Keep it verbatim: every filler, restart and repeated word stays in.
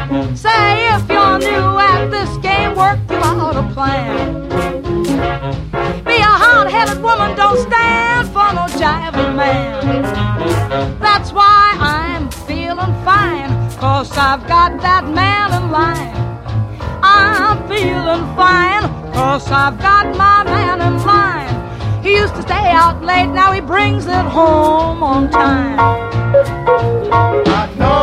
Say if you're new at this game, work you out a plan. Be a hard-headed woman, don't stand for no jiving man. That's why I'm feeling fine, 'cause I've got that man in line. I'm feeling fine, 'cause I've got my man in line. He used to stay out late, now he brings it home on time. I know